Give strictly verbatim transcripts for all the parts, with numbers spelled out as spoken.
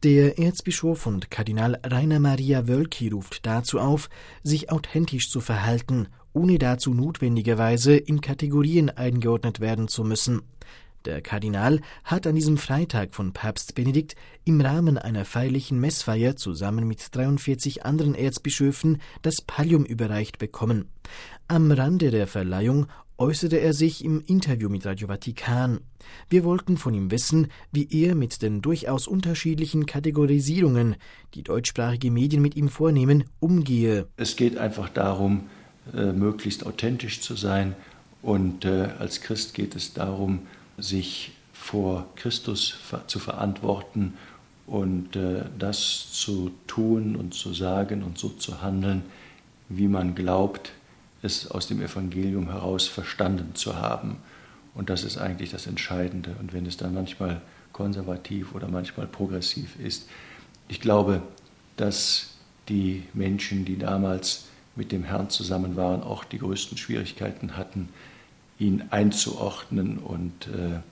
Der Erzbischof und Kardinal Rainer Maria Wölki ruft dazu auf, sich authentisch zu verhalten, ohne dazu notwendigerweise in Kategorien eingeordnet werden zu müssen. Der Kardinal hat an diesem Freitag von Papst Benedikt im Rahmen einer feierlichen Messfeier zusammen mit dreiundvierzig anderen Erzbischöfen das Pallium überreicht bekommen. Am Rande der Verleihung äußerte er sich im Interview mit Radio Vatikan. Wir wollten von ihm wissen, wie er mit den durchaus unterschiedlichen Kategorisierungen, die deutschsprachige Medien mit ihm vornehmen, umgehe. Es geht einfach darum, äh, möglichst authentisch zu sein, und äh, als Christ geht es darum, sich vor Christus zu verantworten und äh, das zu tun und zu sagen und so zu handeln, wie man glaubt, es aus dem Evangelium heraus verstanden zu haben. Und das ist eigentlich das Entscheidende. Und wenn es dann manchmal konservativ oder manchmal progressiv ist, ich glaube, dass die Menschen, die damals mit dem Herrn zusammen waren, auch die größten Schwierigkeiten hatten, ihn einzuordnen. Und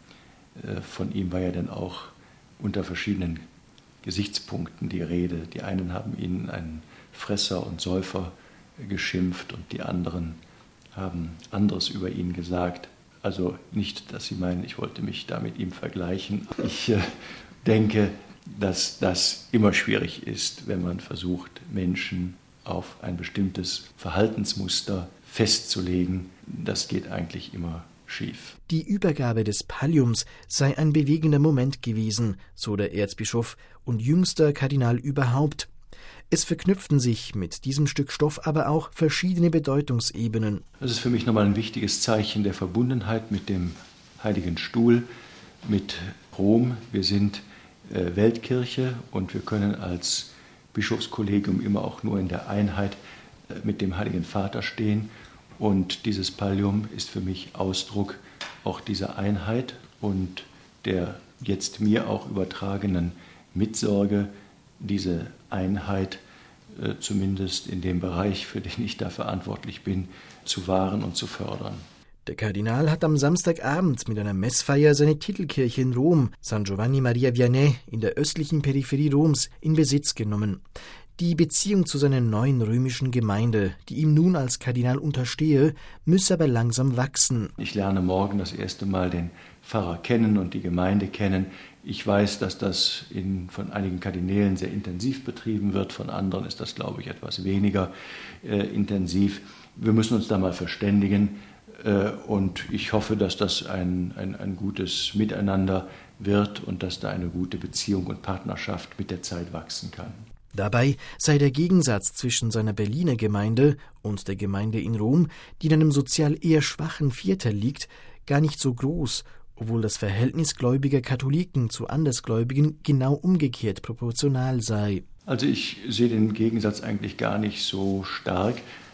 äh, von ihm war ja dann auch unter verschiedenen Gesichtspunkten die Rede. Die einen haben ihn einen Fresser und Säufer geschimpft und die anderen haben anderes über ihn gesagt. Also nicht, dass Sie meinen, ich wollte mich da mit ihm vergleichen. Ich äh, denke, dass das immer schwierig ist, wenn man versucht, Menschen auf ein bestimmtes Verhaltensmuster festzulegen. Das geht eigentlich immer schief. Die Übergabe des Palliums sei ein bewegender Moment gewesen, so der Erzbischof und jüngster Kardinal überhaupt. Es verknüpften sich mit diesem Stück Stoff aber auch verschiedene Bedeutungsebenen. Das ist für mich nochmal ein wichtiges Zeichen der Verbundenheit mit dem Heiligen Stuhl, mit Rom. Wir sind äh, Weltkirche und wir können als Bischofskollegium immer auch nur in der Einheit äh, mit dem Heiligen Vater stehen. Und dieses Pallium ist für mich Ausdruck auch dieser Einheit und der jetzt mir auch übertragenen Mitsorge, diese Einheit, äh, zumindest in dem Bereich, für den ich da verantwortlich bin, zu wahren und zu fördern. Der Kardinal hat am Samstagabend mit einer Messfeier seine Titelkirche in Rom, San Giovanni Maria Vianney, in der östlichen Peripherie Roms, in Besitz genommen. Die Beziehung zu seiner neuen römischen Gemeinde, die ihm nun als Kardinal unterstehe, müsse aber langsam wachsen. Ich lerne morgen das erste Mal den Pfarrer kennen und die Gemeinde kennen. Ich weiß, dass das in, von einigen Kardinälen sehr intensiv betrieben wird, von anderen ist das, glaube ich, etwas weniger äh, intensiv. Wir müssen uns da mal verständigen äh, und ich hoffe, dass das ein, ein, ein gutes Miteinander wird und dass da eine gute Beziehung und Partnerschaft mit der Zeit wachsen kann. Dabei sei der Gegensatz zwischen seiner Berliner Gemeinde und der Gemeinde in Rom, die in einem sozial eher schwachen Viertel liegt, gar nicht so groß, obwohl das Verhältnis gläubiger Katholiken zu Andersgläubigen genau umgekehrt proportional sei. Also ich sehe den Gegensatz eigentlich gar nicht so stark.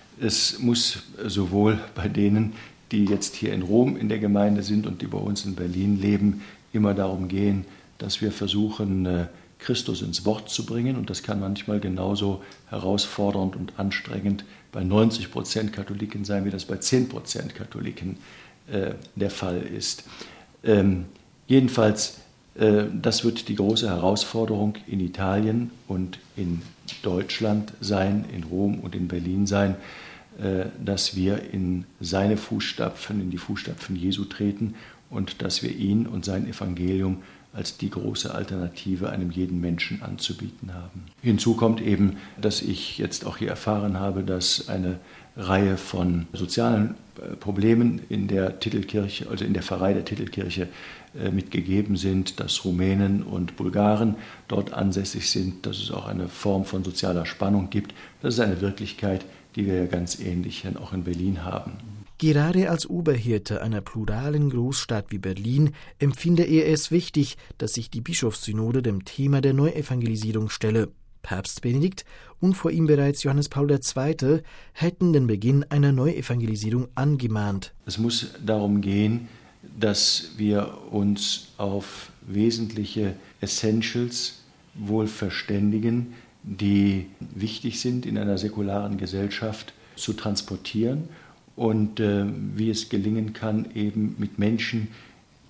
Es muss sowohl bei denen, die jetzt hier in Rom in der Gemeinde sind und die bei uns in Berlin leben, immer darum gehen, dass wir versuchen, Christus ins Wort zu bringen. Und das kann manchmal genauso herausfordernd und anstrengend bei neunzig Prozent Katholiken sein, wie das bei zehn Prozent Katholiken äh, der Fall ist. Ähm, jedenfalls, äh, das wird die große Herausforderung in Italien und in Deutschland sein, in Rom und in Berlin sein, äh, dass wir in seine Fußstapfen, in die Fußstapfen Jesu treten und dass wir ihn und sein Evangelium als die große Alternative einem jeden Menschen anzubieten haben. Hinzu kommt eben, dass ich jetzt auch hier erfahren habe, dass eine Reihe von sozialen Problemen in der Titelkirche, also in der Pfarrei der Titelkirche mitgegeben sind, dass Rumänen und Bulgaren dort ansässig sind, dass es auch eine Form von sozialer Spannung gibt. Das ist eine Wirklichkeit, die wir ja ganz ähnlich auch in Berlin haben. Gerade als Oberhirte einer pluralen Großstadt wie Berlin empfinde er es wichtig, dass sich die Bischofssynode dem Thema der Neuevangelisierung stelle. Papst Benedikt und vor ihm bereits Johannes Paul der Zweite hätten den Beginn einer Neuevangelisierung angemahnt. Es muss darum gehen, dass wir uns auf wesentliche Essentials wohl verständigen, die wichtig sind in einer säkularen Gesellschaft zu transportieren. Und äh, wie es gelingen kann, eben mit Menschen,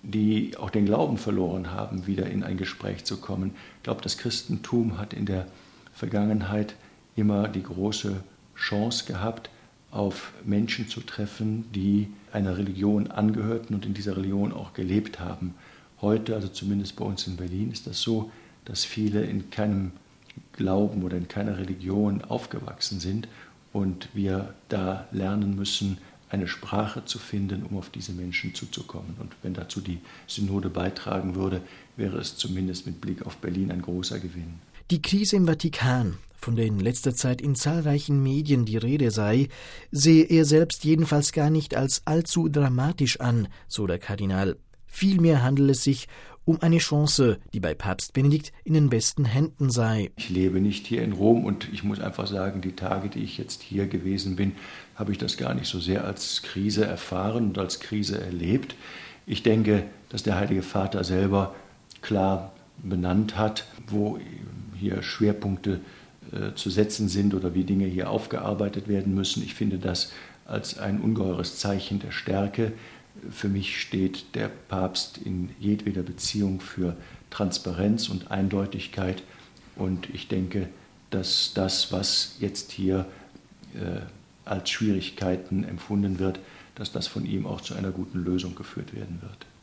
die auch den Glauben verloren haben, wieder in ein Gespräch zu kommen. Ich glaube, das Christentum hat in der Vergangenheit immer die große Chance gehabt, auf Menschen zu treffen, die einer Religion angehörten und in dieser Religion auch gelebt haben. Heute, also zumindest bei uns in Berlin, ist das so, dass viele in keinem Glauben oder in keiner Religion aufgewachsen sind und wir da lernen müssen, eine Sprache zu finden, um auf diese Menschen zuzukommen. Und wenn dazu die Synode beitragen würde, wäre es zumindest mit Blick auf Berlin ein großer Gewinn. Die Krise im Vatikan, von der in letzter Zeit in zahlreichen Medien die Rede sei, sehe er selbst jedenfalls gar nicht als allzu dramatisch an, so der Kardinal. Vielmehr handelt es sich um eine Chance, die bei Papst Benedikt in den besten Händen sei. Ich lebe nicht hier in Rom und ich muss einfach sagen, die Tage, die ich jetzt hier gewesen bin, habe ich das gar nicht so sehr als Krise erfahren und als Krise erlebt. Ich denke, dass der Heilige Vater selber klar benannt hat, wo hier Schwerpunkte äh, zu setzen sind oder wie Dinge hier aufgearbeitet werden müssen. Ich finde das als ein ungeheures Zeichen der Stärke. Für mich steht der Papst in jedweder Beziehung für Transparenz und Eindeutigkeit. Und ich denke, dass das, was jetzt hier äh, als Schwierigkeiten empfunden wird, dass das von ihm auch zu einer guten Lösung geführt werden wird.